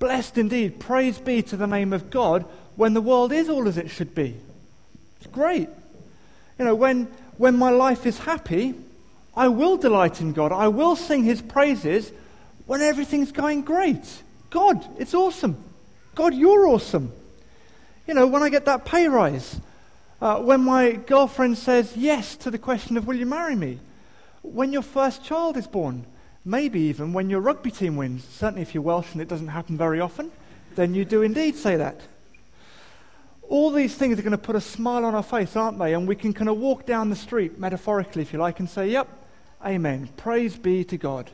Blessed indeed, praise be to the name of God when the world is all as it should be. It's great. When my life is happy, I will delight in God. I will sing his praises when everything's going great. God, it's awesome. God, you're awesome. When I get that pay rise, when my girlfriend says yes to the question of will you marry me, when your first child is born, maybe even when your rugby team wins. Certainly if you're Welsh and it doesn't happen very often, then you do indeed say that. All these things are going to put a smile on our face, aren't they? And we can kind of walk down the street, metaphorically if you like, and say, yep, amen, praise be to God.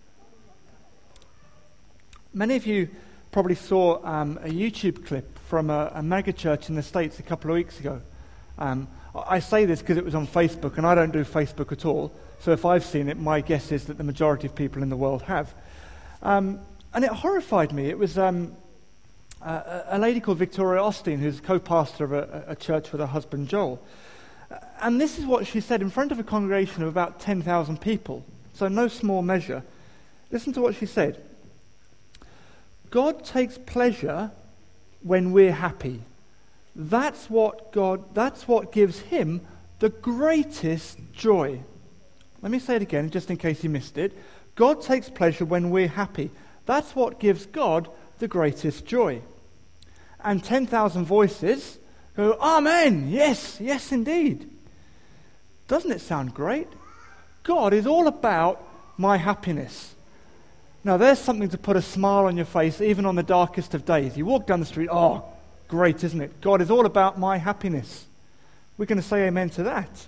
Many of you probably saw a YouTube clip from a mega church in the States a couple of weeks ago. I say this because it was on Facebook, and I don't do Facebook at all. So if I've seen it, my guess is that the majority of people in the world have. And it horrified me. It was a lady called Victoria Osteen, who's co-pastor of a church with her husband Joel. And this is what she said in front of a congregation of about 10,000 people. So no small measure. Listen to what she said. God takes pleasure when we're happy. That's what gives him the greatest joy. Let me say it again, just in case you missed it. God takes pleasure when we're happy. That's what gives God the greatest joy. And 10,000 voices go, Amen, yes, yes indeed. Doesn't it sound great? God is all about my happiness. Now there's something to put a smile on your face even on the darkest of days. You walk down the street, oh, great, isn't it? God is all about my happiness. We're going to say amen to that.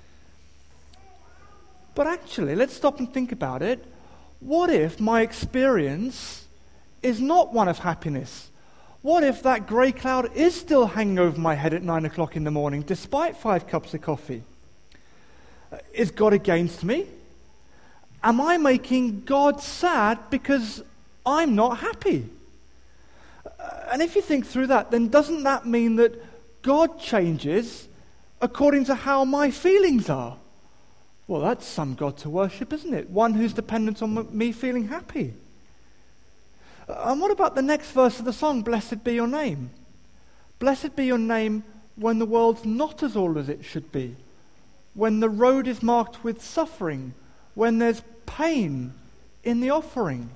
But actually, let's stop and think about it. What if my experience is not one of happiness? What if that grey cloud is still hanging over my head at 9 o'clock in the morning, despite 5 cups of coffee? Is God against me? Am I making God sad because I'm not happy? And if you think through that, then doesn't that mean that God changes according to how my feelings are? Well, that's some God to worship, isn't it? One who's dependent on me feeling happy. And what about the next verse of the song, Blessed be your name? Blessed be your name when the world's not as all as it should be, when the road is marked with suffering, when there's pain in the offering.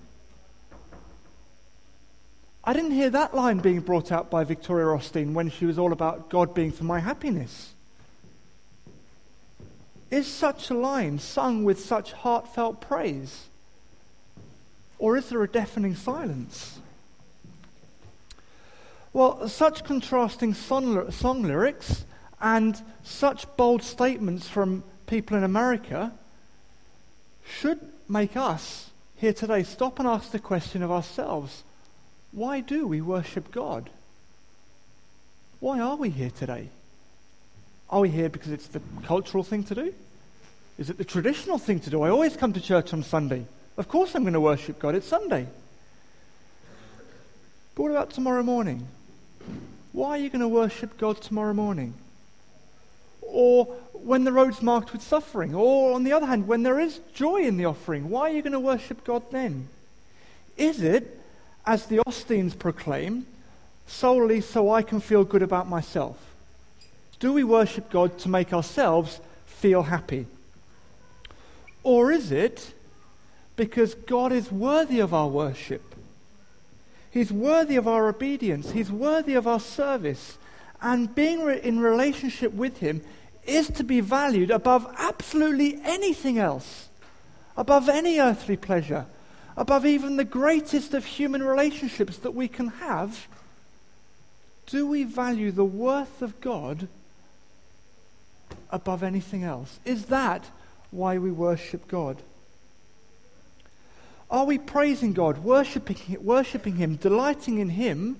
I didn't hear that line being brought out by Victoria Osteen when she was all about God being for my happiness. Is such a line sung with such heartfelt praise? Or is there a deafening silence? Well, such contrasting song lyrics and such bold statements from people in America should make us here today stop and ask the question of ourselves, why do we worship God? Why are we here today? Are we here because it's the cultural thing to do? Is it the traditional thing to do? I always come to church on Sunday. Of course I'm going to worship God. It's Sunday. But what about tomorrow morning? Why are you going to worship God tomorrow morning? Or when the road's marked with suffering? Or on the other hand, when there is joy in the offering, why are you going to worship God then? Is it, as the Osteens proclaim, solely so I can feel good about myself? Do we worship God to make ourselves feel happy? Or is it because God is worthy of our worship? He's worthy of our obedience. He's worthy of our service. And being in relationship with him is to be valued above absolutely anything else, above any earthly pleasure, above even the greatest of human relationships that we can have. Do we value the worth of God above anything else? Is that why we worship God? Are we praising God, worshipping him, delighting in him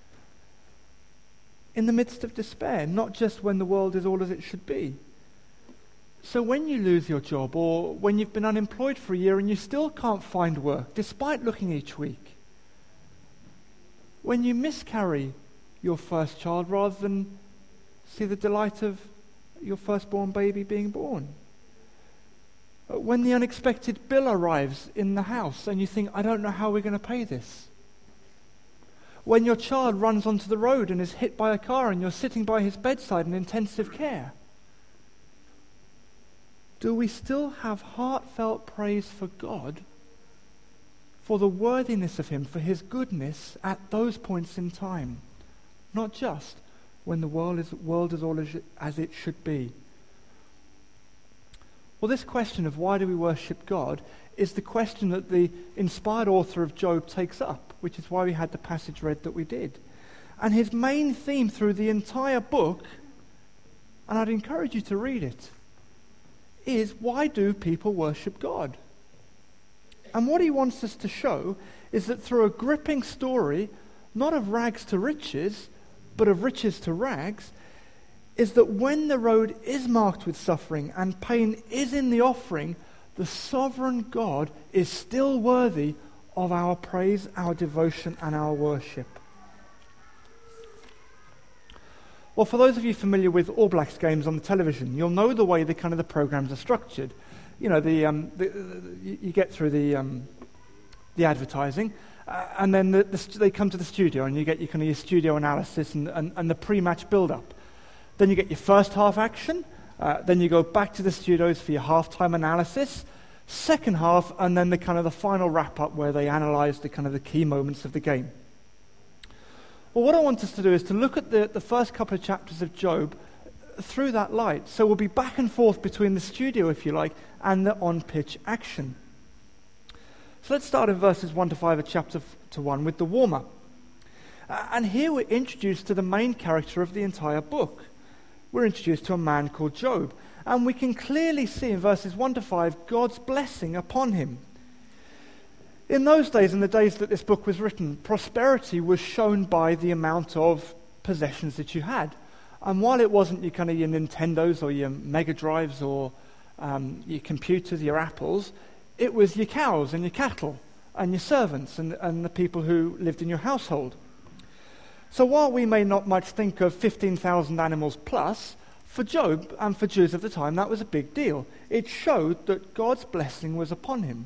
in the midst of despair, not just when the world is all as it should be? So when you lose your job, or when you've been unemployed for a year and you still can't find work, despite looking each week, when you miscarry your first child rather than see the delight of your firstborn baby being born, when the unexpected bill arrives in the house and you think, I don't know how we're going to pay this. When your child runs onto the road and is hit by a car and you're sitting by his bedside in intensive care? Do we still have heartfelt praise for God, for the worthiness of him, for his goodness at those points in time? Not just when the world is all as it should be. Well, this question of why do we worship God is the question that the inspired author of Job takes up, which is why we had the passage read that we did. And his main theme through the entire book, and I'd encourage you to read it, is why do people worship God? And what he wants us to show is that through a gripping story, not of rags to riches, but of riches to rags, is that when the road is marked with suffering and pain is in the offering, the sovereign God is still worthy of our praise, our devotion, and our worship. Well, for those of you familiar with All Blacks games on the television, you'll know the way the programs are structured. You know, you get through the advertising, and then they come to the studio, and you get your studio analysis and the pre-match build-up. Then you get your first half action, then you go back to the studios for your half-time analysis, second half, and then the final wrap-up where they analyse the key moments of the game. Well, what I want us to do is to look at the first couple of chapters of Job through that light. So we'll be back and forth between the studio, if you like, and the on-pitch action. So let's start in verses 1 to 5 of chapter 1 with the warm-up. And here we're introduced to the main character of the entire book. We're introduced to a man called Job. And we can clearly see in verses 1 to 5 God's blessing upon him. In those days, in the days that this book was written, prosperity was shown by the amount of possessions that you had. And while it wasn't your Nintendos or your Mega Drives or your computers, your Apples, it was your cows and your cattle and your servants and the people who lived in your household. So while we may not much think of 15,000 animals plus, for Job and for Jews of the time, that was a big deal. It showed that God's blessing was upon him.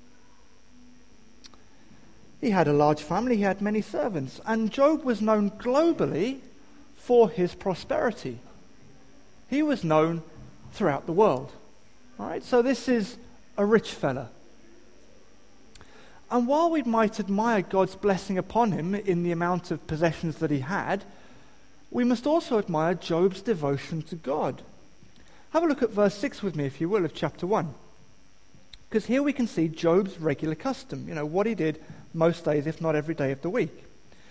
He had a large family, he had many servants, and Job was known globally for his prosperity. He was known throughout the world. All right, so this is a rich fella. And while we might admire God's blessing upon him in the amount of possessions that he had, we must also admire Job's devotion to God. Have a look at verse 6 with me, if you will, of chapter 1. Because here we can see Job's regular custom, what he did most days, if not every day of the week.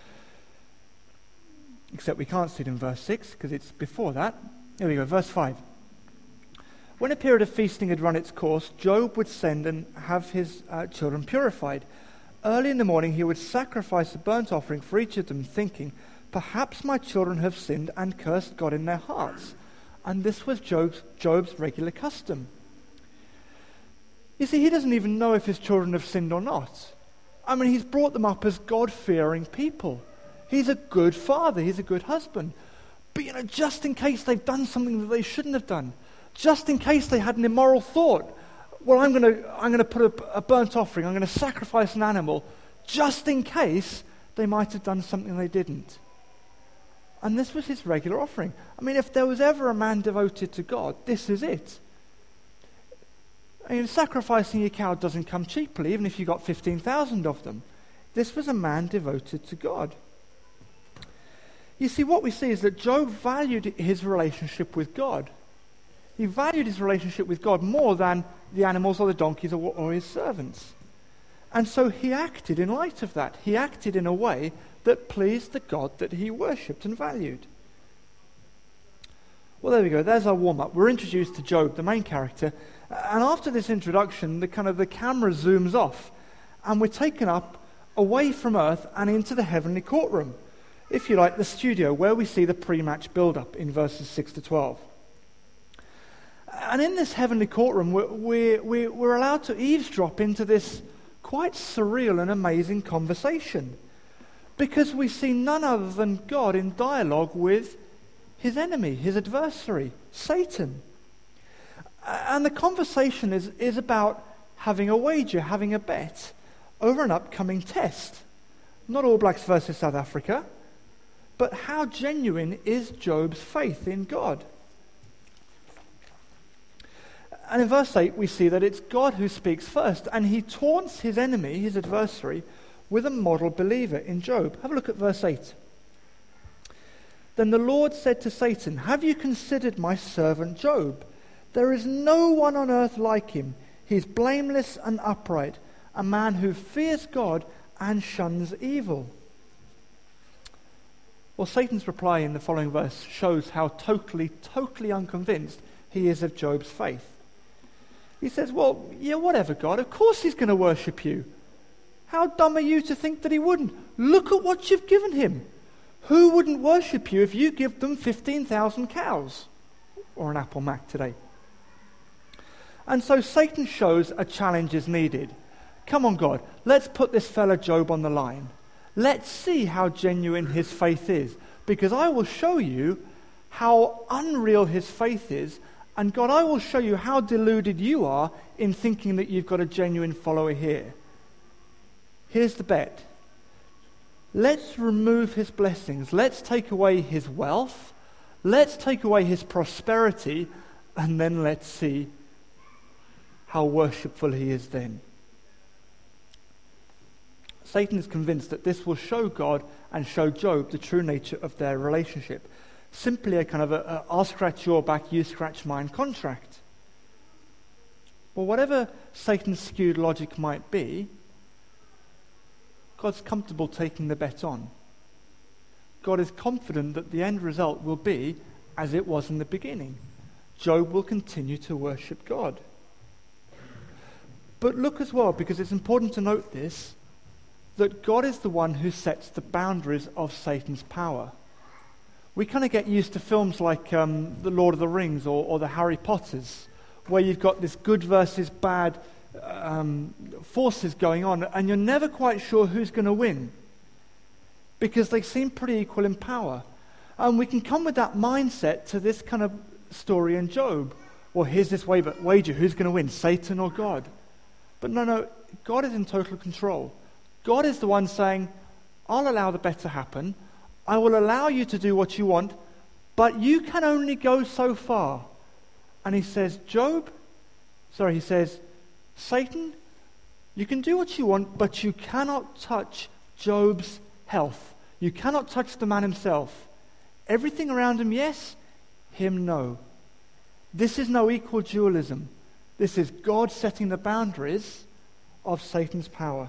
Except we can't see it in verse 6, because it's before that. Here we go, verse 5. When a period of feasting had run its course, Job would send and have his children purified. Early in the morning he would sacrifice a burnt offering for each of them, thinking, perhaps my children have sinned and cursed God in their hearts. And this was Job's regular custom. You see, he doesn't even know if his children have sinned or not. I mean, he's brought them up as God-fearing people. He's a good father. He's a good husband. But, just in case they've done something that they shouldn't have done, just in case they had an immoral thought, well, I'm going to put a burnt offering, I'm going to sacrifice an animal, just in case they might have done something they didn't. And this was his regular offering. I mean, if there was ever a man devoted to God, this is it. I mean, sacrificing your cow doesn't come cheaply, even if you got 15,000 of them. This was a man devoted to God. You see, what we see is that Job valued his relationship with God. He valued his relationship with God more than the animals or the donkeys or his servants. And so he acted in light of that. He acted in a way that pleased the God that he worshipped and valued. Well, there we go. There's our warm-up. We're introduced to Job, the main character. And after this introduction, the camera zooms off. And we're taken up away from earth and into the heavenly courtroom. If you like, the studio, where we see the pre-match build-up in verses 6 to 12. And in this heavenly courtroom, we're allowed to eavesdrop into this quite surreal and amazing conversation. Because we see none other than God in dialogue with his enemy, his adversary, Satan. And the conversation is about having a wager, having a bet over an upcoming test. not All Blacks versus South Africa, but how genuine is Job's faith in God? And in verse 8 we see that it's God who speaks first, and he taunts his enemy, his adversary, with a model believer in Job. Have a look at verse 8. Then the Lord said to Satan, "Have you considered my servant Job? There is no one on earth like him. He is blameless and upright, a man who fears God and shuns evil." Well, Satan's reply in the following verse shows how totally unconvinced he is of Job's faith. He says, well, yeah, whatever, God, of course he's going to worship you. How dumb are you to think that he wouldn't? Look at what you've given him. Who wouldn't worship you if you give them 15,000 cows? Or an Apple Mac today. And so Satan shows a challenge is needed. Come on, God, let's put this fella Job on the line. Let's see how genuine his faith is, because I will show you how unreal his faith is, and God, I will show you how deluded you are in thinking that you've got a genuine follower here. Here's the bet. Let's remove his blessings. Let's take away his wealth. Let's take away his prosperity, and then let's see how worshipful he is then. Satan is convinced that this will show God and show Job the true nature of their relationship. Simply a kind of a I'll scratch your back, you scratch mine contract. Well, whatever Satan's skewed logic might be, God's comfortable taking the bet on. God is confident that the end result will be as it was in the beginning. Job will continue to worship God. But look as well, because it's important to note this, that God is the one who sets the boundaries of Satan's power. We kind of get used to films like The Lord of the Rings or the Harry Potters, where you've got this good versus bad forces going on, and you're never quite sure who's going to win, because they seem pretty equal in power. And we can come with that mindset to this kind of story in Job. Well, here's this wager, who's going to win, Satan or God? But no, God is in total control. God is the one saying, I'll allow the bet to happen. I will allow you to do what you want, but you can only go so far. And he says, Satan, you can do what you want, but you cannot touch Job's health. You cannot touch the man himself. Everything around him, yes. Him, no. This is no equal dualism. This is God setting the boundaries of Satan's power.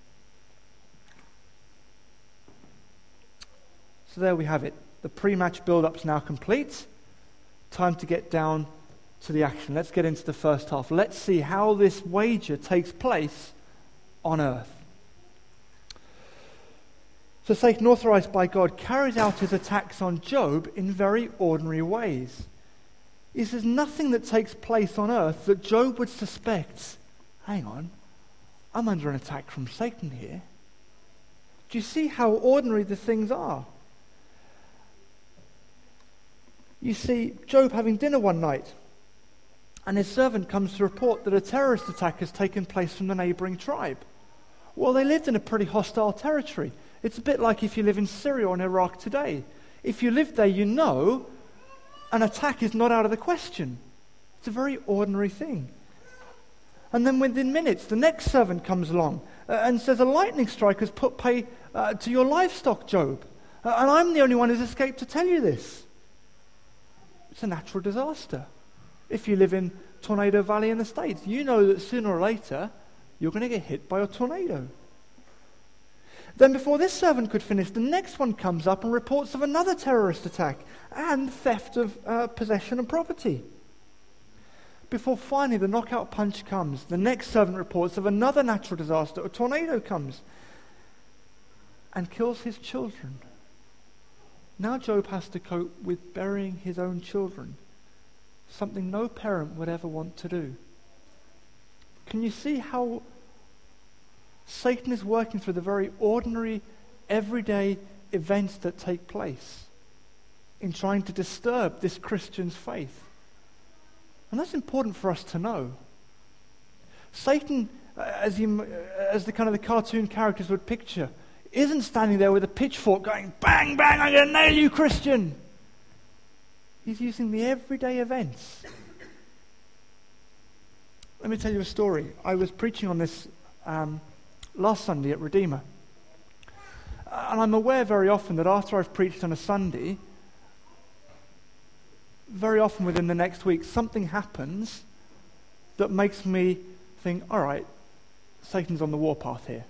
So there we have it. The pre-match build-up's now complete. Time to get down to the action. Let's get into the first half. Let's see how this wager takes place on earth. So Satan, authorized by God, carries out his attacks on Job in very ordinary ways. He says nothing that takes place on earth that Job would suspect, hang on, I'm under an attack from Satan here. Do you see how ordinary the things are? You see Job having dinner one night, and his servant comes to report that a terrorist attack has taken place from the neighboring tribe. Well, they lived in a pretty hostile territory. It's a bit like if you live in Syria or in Iraq today. If you live there, you know an attack is not out of the question. It's a very ordinary thing. And then within minutes, the next servant comes along and says, a lightning strike has put pay to your livestock, Job. And I'm the only one who's escaped to tell you this. It's a natural disaster. If you live in Tornado Valley in the States, you know that sooner or later you're going to get hit by a tornado. Then before this servant could finish, the next one comes up and reports of another terrorist attack and theft of possession and property. Before finally the knockout punch comes, the next servant reports of another natural disaster. A tornado comes and kills his children. Now Job has to cope with burying his own children, something no parent would ever want to do. Can you see how Satan is working through the very ordinary, everyday events that take place in trying to disturb this Christian's faith? And that's important for us to know. Satan, as the kind of the cartoon characters would picture, isn't standing there with a pitchfork going, bang, bang, I'm going to nail you, Christian. He's using the everyday events. Let me tell you a story. I was preaching on this last Sunday at Redeemer. And I'm aware very often that after I've preached on a Sunday, very often within the next week, something happens that makes me think, all right, Satan's on the warpath here.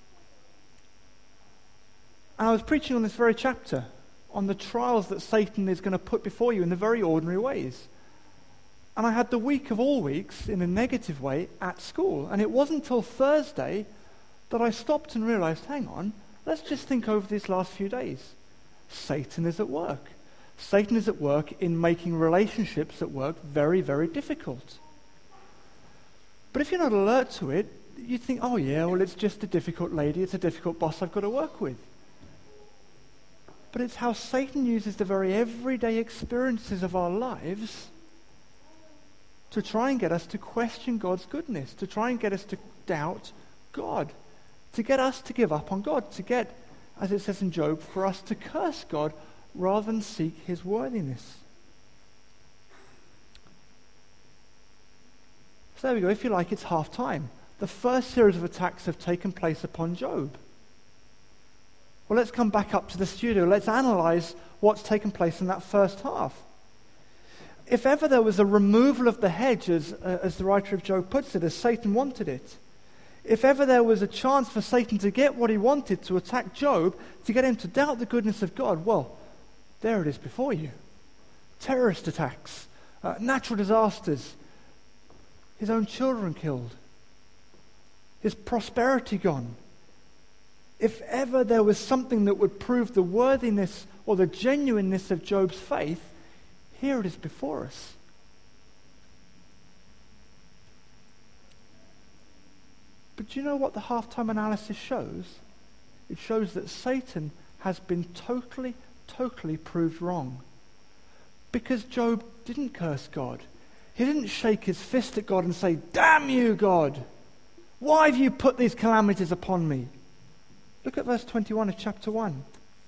And I was preaching on this very chapter, on the trials that Satan is going to put before you in the very ordinary ways. And I had the week of all weeks, in a negative way, at school. And it wasn't until Thursday that I stopped and realized, hang on, let's just think over these last few days. Satan is at work. Satan is at work in making relationships at work very, very difficult. But if you're not alert to it, you'd think, oh yeah, well it's just a difficult lady, it's a difficult boss I've got to work with. But it's how Satan uses the very everyday experiences of our lives to try and get us to question God's goodness, to try and get us to doubt God, to get us to give up on God, to get, as it says in Job, for us to curse God rather than seek his worthiness. So there we go. If you like, it's half time. The first series of attacks have taken place upon Job. Well, let's come back up to the studio. Let's analyze what's taken place in that first half. If ever there was a removal of the hedge, as the writer of Job puts it, as Satan wanted it, if ever there was a chance for Satan to get what he wanted, to attack Job, to get him to doubt the goodness of God, well, there it is before you. Terrorist attacks, natural disasters, his own children killed, his prosperity gone. If ever there was something that would prove the worthiness or the genuineness of Job's faith, here it is before us. But do you know what the halftime analysis shows? It shows that Satan has been totally proved wrong. Because Job didn't curse God. He didn't shake his fist at God and say, "Damn you, God! Why have you put these calamities upon me?" Look at verse 21 of chapter 1.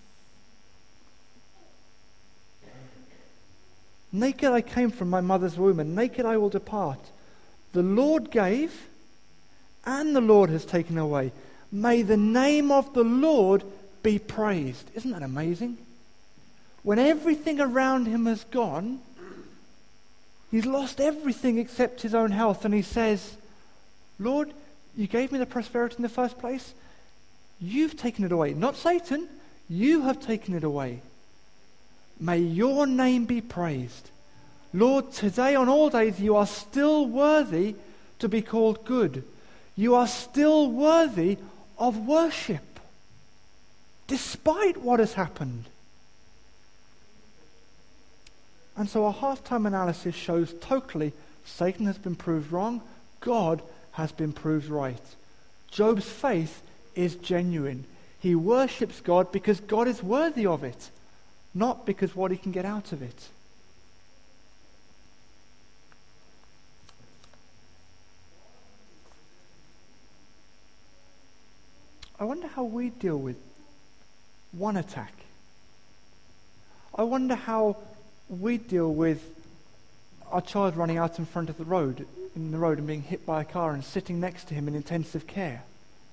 "Naked I came from my mother's womb, and naked I will depart. The Lord gave, and the Lord has taken away. May the name of the Lord be praised." Isn't that amazing? When everything around him has gone, he's lost everything except his own health, and he says, "Lord, you gave me the prosperity in the first place. You've taken it away. Not Satan. You have taken it away. May your name be praised. Lord, today on all days you are still worthy to be called good. You are still worthy of worship, despite what has happened." And so our halftime analysis shows totally Satan has been proved wrong, God has been proved right. Job's faith is genuine. He worships God because God is worthy of it, not because what he can get out of it. I wonder how we deal with one attack. I wonder how we deal with our child running out in front of the road, and being hit by a car and sitting next to him in intensive care.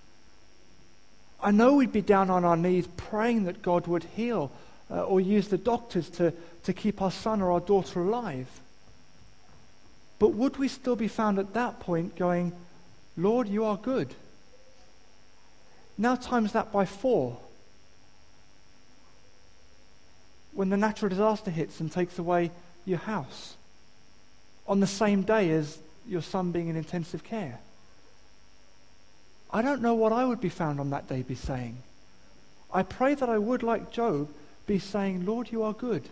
I know we'd be down on our knees praying that God would heal or use the doctors to keep our son or our daughter alive. But would we still be found at that point going, "Lord, you are good"? Now times that by 4. When the natural disaster hits and takes away your house on the same day as your son being in intensive care. I don't know what I would be found on that day be saying. I pray that I would, like Job, be saying, "Lord, you are good."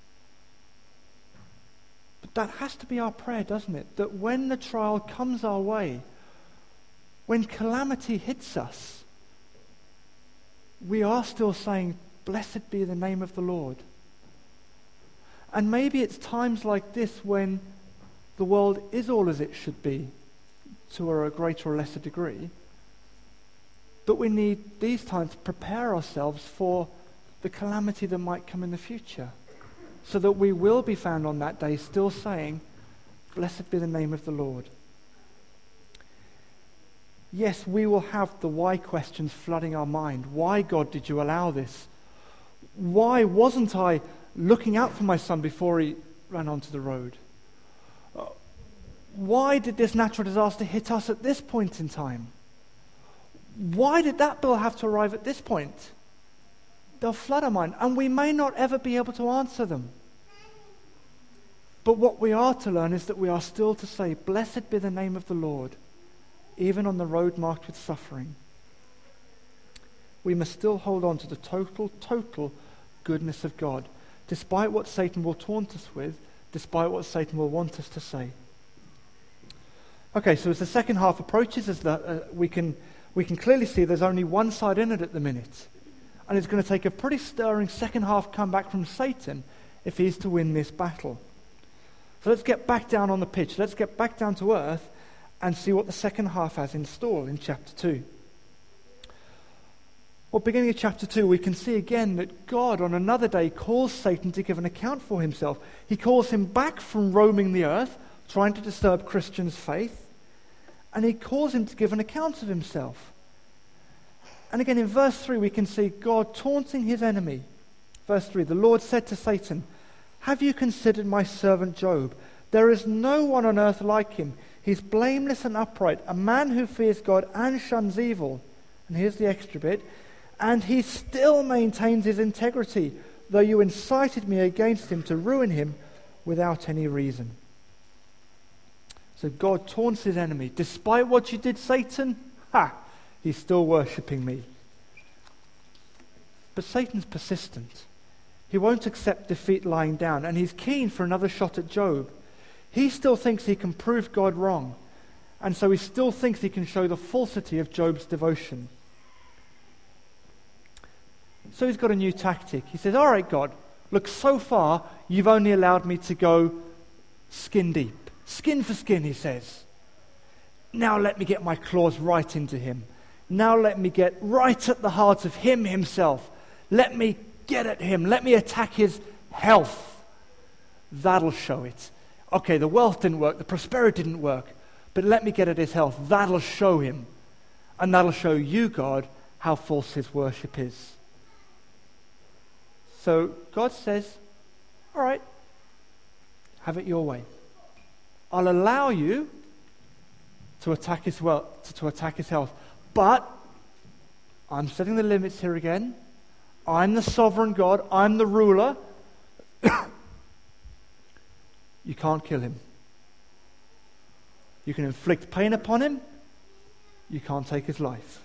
But that has to be our prayer, doesn't it? That when the trial comes our way, when calamity hits us, we are still saying, "Blessed be the name of the Lord." And maybe it's times like this when the world is all as it should be, to a greater or lesser degree, But we need these times to prepare ourselves for the calamity that might come in the future, so that we will be found on that day still saying, "Blessed be the name of the Lord." Yes, we will have the why questions flooding our mind. Why, God, did you allow this? Why wasn't I looking out for my son before he ran onto the road? Why did this natural disaster hit us at this point in time? Why did that bill have to arrive at this point? They'll flood our mind, and we may not ever be able to answer them. But what we are to learn is that we are still to say, "Blessed be the name of the Lord," even on the road marked with suffering. We must still hold on to the total goodness of God, despite what Satan will taunt us with, despite what Satan will want us to say. Okay, so as the second half approaches, we can clearly see there's only one side in it at the minute. And it's going to take a pretty stirring second half comeback from Satan if he's to win this battle. So let's get back down on the pitch. Let's get back down to earth and see what the second half has in store in chapter 2. Well, beginning of chapter 2, we can see again that God on another day calls Satan to give an account for himself. He calls him back from roaming the earth, trying to disturb Christians' faith, and he calls him to give an account of himself. And again in verse 3 we can see God taunting his enemy. Verse 3, the Lord said to Satan, "Have you considered my servant Job? There is no one on earth like him. He's blameless and upright, a man who fears God and shuns evil." And here's the extra bit. "And he still maintains his integrity, though you incited me against him to ruin him without any reason." So God taunts his enemy. Despite what you did, Satan, he's still worshipping me. But Satan's persistent. He won't accept defeat lying down, and he's keen for another shot at Job. He still thinks he can prove God wrong, and so he still thinks he can show the falsity of Job's devotion. So he's got a new tactic. He says, "All right, God, look, so far you've only allowed me to go skin deep. Skin for skin," he says. "Now let me get my claws right into him. Now let me get right at the heart of him himself. Let me get at him. Let me attack his health. That'll show it. Okay, the wealth didn't work, the prosperity didn't work, but let me get at his health. That'll show him. And that'll show you, God, how false his worship is." So God says, "All right, have it your way. I'll allow you to attack his wealth, to attack his health, but I'm setting the limits here again. I'm the sovereign God. I'm the ruler. You can't kill him. You can inflict pain upon him. You can't take his life."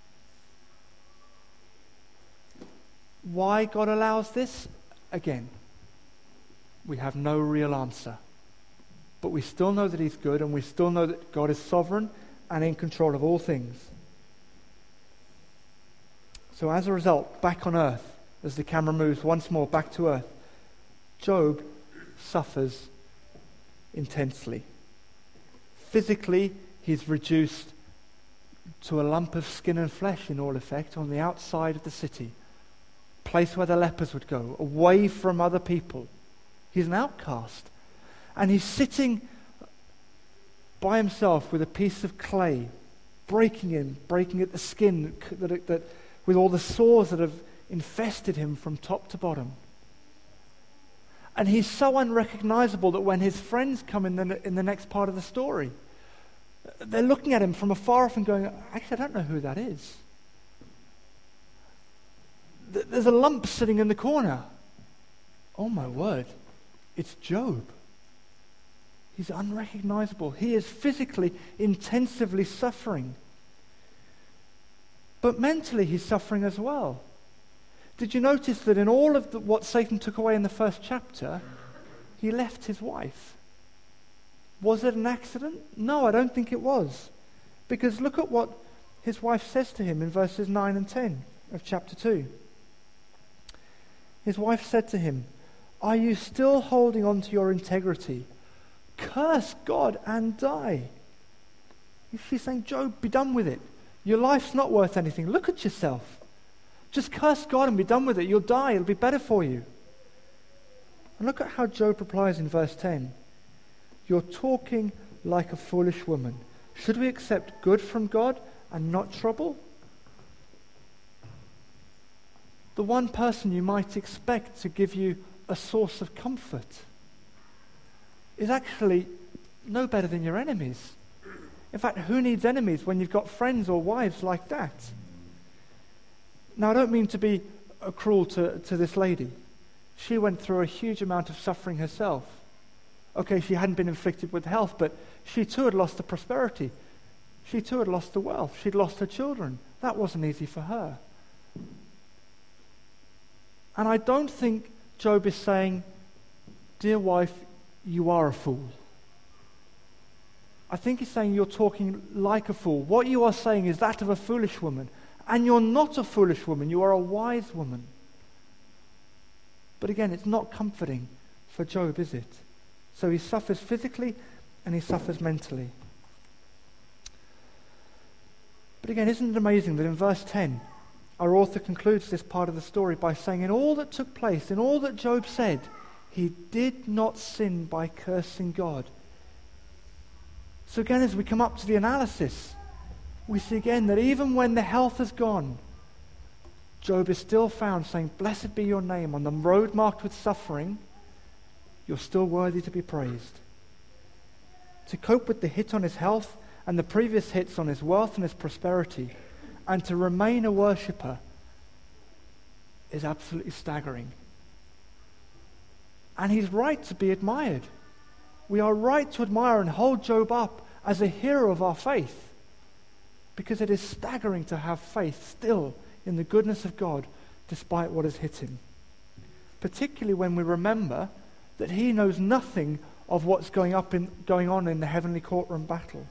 Why God allows this? Again, we have no real answer. But we still know that he's good, and we still know that God is sovereign and in control of all things. So as a result, back on earth, as the camera moves once more back to earth, Job suffers intensely. Physically, he's reduced to a lump of skin and flesh in all effect on the outside of the city, place where the lepers would go, away from other people. He's an outcast. And he's sitting by himself with a piece of clay, breaking at the skin that with all the sores that have infested him from top to bottom. And he's so unrecognizable that when his friends come in the next part of the story, they're looking at him from afar off and going, "Actually, I don't know who that is. There's a lump sitting in the corner. Oh my word, it's Job." He's unrecognizable. He is physically, intensively suffering. But mentally he's suffering as well. Did you notice that in all of what Satan took away in the first chapter, he left his wife? Was it an accident? No, I don't think it was. Because look at what his wife says to him in verses 9 and 10 of chapter 2. His wife said to him, "Are you still holding on to your integrity? Curse God and die." She's saying, "Job, be done with it. Your life's not worth anything. Look at yourself. Just curse God and be done with it. You'll die. It'll be better for you. And look at how Job replies in verse 10. You're talking like a foolish woman. Should we accept good from God and not trouble? The one person you might expect to give you a source of comfort is actually no better than your enemies. In fact, who needs enemies when you've got friends or wives like that? Now, I don't mean to be cruel to this lady. She went through a huge amount of suffering herself. Okay, she hadn't been inflicted with health, but she too had lost the prosperity. She too had lost the wealth. She'd lost her children. That wasn't easy for her. And I don't think Job is saying, dear wife, you are a fool. I think he's saying you're talking like a fool. What you are saying is that of a foolish woman. And you're not a foolish woman. You are a wise woman. But again, it's not comforting for Job, is it? So he suffers physically and he suffers mentally. But again, isn't it amazing that in verse 10, our author concludes this part of the story by saying, in all that took place, in all that Job said, he did not sin by cursing God. So again, as we come up to the analysis, we see again that even when the health is gone, Job is still found saying, blessed be your name. On the road marked with suffering, you're still worthy to be praised. To cope with the hit on his health and the previous hits on his wealth and his prosperity, and to remain a worshipper is absolutely staggering. And he's right to be admired. We are right to admire and hold Job up as a hero of our faith, because it is staggering to have faith still in the goodness of God despite what has hit him. Particularly when we remember that he knows nothing of what's going on in the heavenly courtroom battle.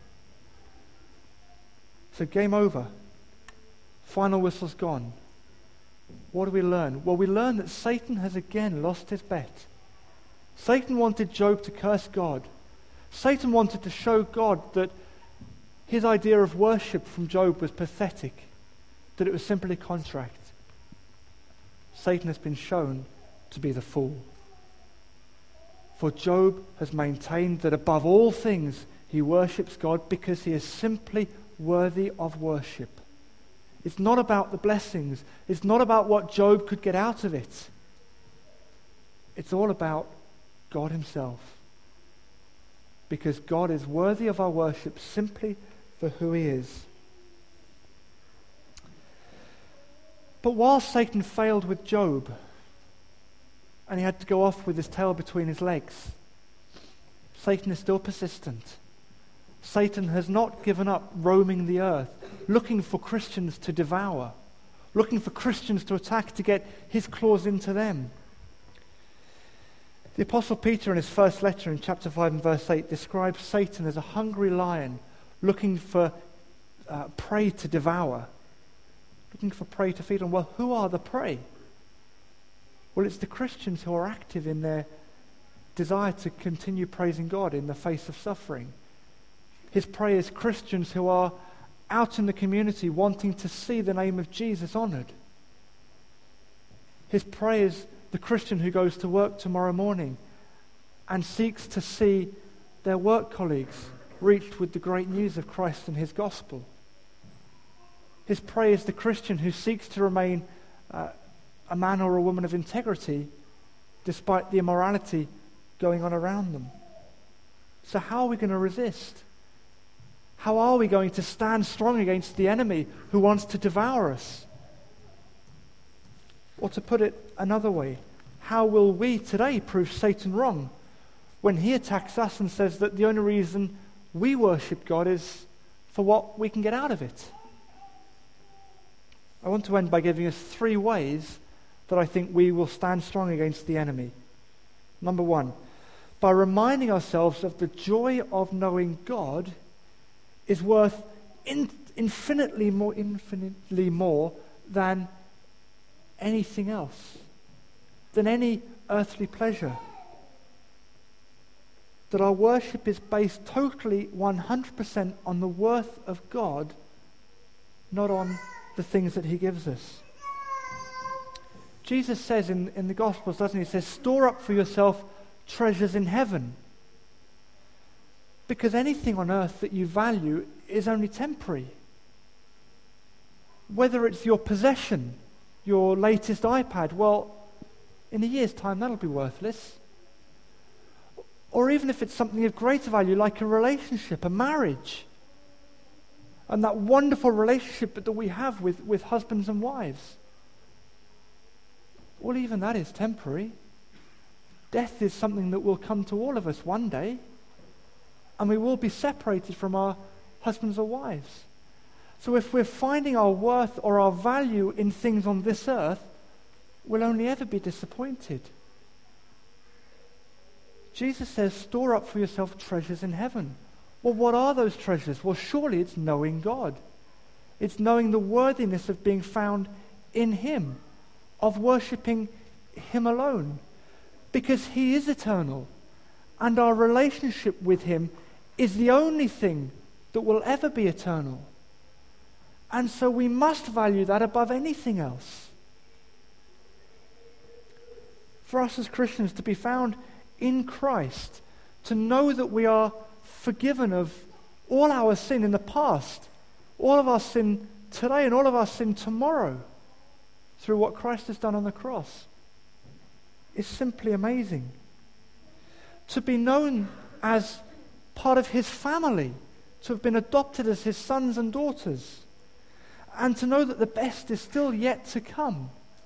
So game over. Final whistle's gone. What do we learn? Well, we learn that Satan has again lost his bet. Satan wanted Job to curse God. Satan wanted to show God that his idea of worship from Job was pathetic, that it was simply a contract. Satan has been shown to be the fool. For Job has maintained that above all things he worships God because he is simply worthy of worship. It's not about the blessings. It's not about what Job could get out of it. It's all about God himself. Because God is worthy of our worship simply for who he is. But while Satan failed with Job, and he had to go off with his tail between his legs, Satan is still persistent. Satan has not given up roaming the earth, looking for Christians to devour, looking for Christians to attack to get his claws into them. The Apostle Peter in his first letter in chapter 5 and verse 8 describes Satan as a hungry lion looking for prey to devour, looking for prey to feed on. Well, who are the prey? Well, it's the Christians who are active in their desire to continue praising God in the face of suffering. His prey is Christians who are out in the community wanting to see the name of Jesus honored. His prey is the Christian who goes to work tomorrow morning and seeks to see their work colleagues reached with the great news of Christ and his gospel. His prey is the Christian who seeks to remain a man or a woman of integrity despite the immorality going on around them. So how are we going to resist? How are we going to stand strong against the enemy who wants to devour us? Or to put it another way, how will we today prove Satan wrong when he attacks us and says that the only reason we worship God is for what we can get out of it? I want to end by giving us 3 ways that I think we will stand strong against the enemy. Number 1, by reminding ourselves of the joy of knowing God is worth infinitely more than anything else, than any earthly pleasure. That our worship is based totally 100% on the worth of God not on the things that he gives us. Jesus says in the Gospels, doesn't he? He says, store up for yourself treasures in heaven. Because anything on earth that you value is only temporary. Whether it's your possession, your latest iPad, well, in a year's time that'll be worthless. Or even if it's something of greater value, like a relationship, a marriage, and that wonderful relationship that we have with husbands and wives. Well, even that is temporary. Death is something that will come to all of us one day, and we will be separated from our husbands or wives. So if we're finding our worth or our value in things on this earth, we'll only ever be disappointed. Jesus says, store up for yourself treasures in heaven. Well, what are those treasures? Well, surely it's knowing God. It's knowing the worthiness of being found in him, of worshipping him alone, because he is eternal, and our relationship with him is the only thing that will ever be eternal. And so we must value that above anything else. For us as Christians to be found in Christ, to know that we are forgiven of all our sin in the past, all of our sin today, and all of our sin tomorrow through what Christ has done on the cross, is simply amazing. To be known as part of his family, to have been adopted as his sons and daughters, and to know that the best is still yet to come.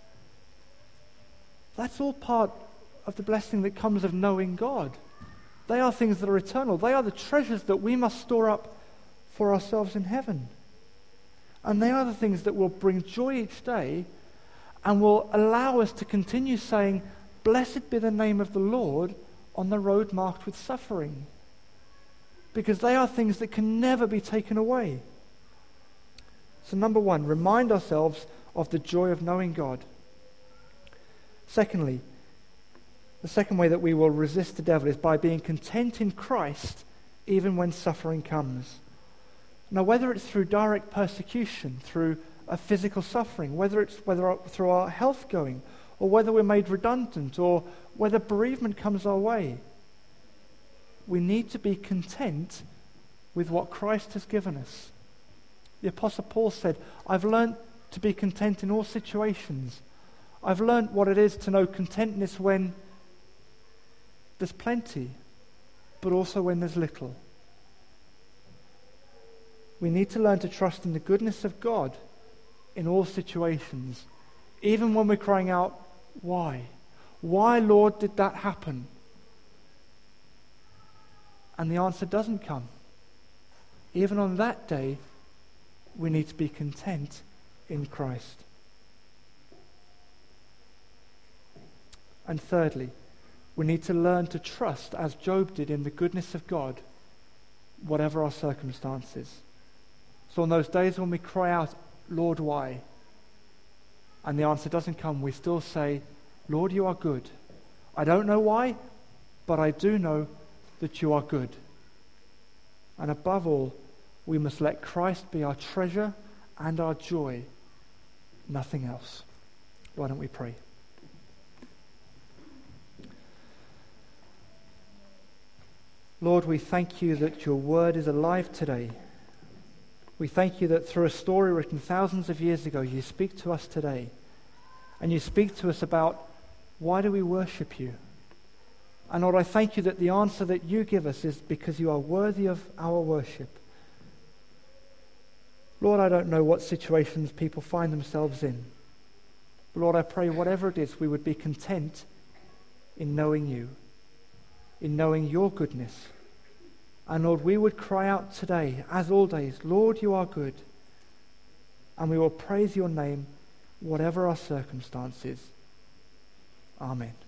That's all part of the blessing that comes of knowing God. They are things that are eternal. They are the treasures that we must store up for ourselves in heaven. And they are the things that will bring joy each day and will allow us to continue saying, blessed be the name of the Lord on the road marked with suffering. Because they are things that can never be taken away. So number one, remind ourselves of the joy of knowing God. Secondly, the second way that we will resist the devil is by being content in Christ even when suffering comes. Now, whether it's through direct persecution, through a physical suffering, whether through our health going, or whether we're made redundant, or whether bereavement comes our way, we need to be content with what Christ has given us. The Apostle Paul said, I've learned to be content in all situations. I've learned what it is to know contentness when there's plenty, but also when there's little. We need to learn to trust in the goodness of God in all situations, even when we're crying out, why? Why, Lord, did that happen? And the answer doesn't come. Even on that day, we need to be content in Christ. And thirdly, we need to learn to trust, as Job did, in the goodness of God, whatever our circumstances. So on those days when we cry out, Lord, why? And the answer doesn't come, we still say, Lord, you are good. I don't know why, but I do know that you are good. And above all, we must let Christ be our treasure and our joy, nothing else. Why don't we pray? Lord, we thank you that your word is alive today. We thank you that through a story written thousands of years ago, you speak to us today. And you speak to us about why do we worship you? And Lord, I thank you that the answer that you give us is because you are worthy of our worship. Lord, I don't know what situations people find themselves in. But Lord, I pray whatever it is, we would be content in knowing you, in knowing your goodness. And Lord, we would cry out today, as all days, Lord, you are good. And we will praise your name, whatever our circumstances. Amen.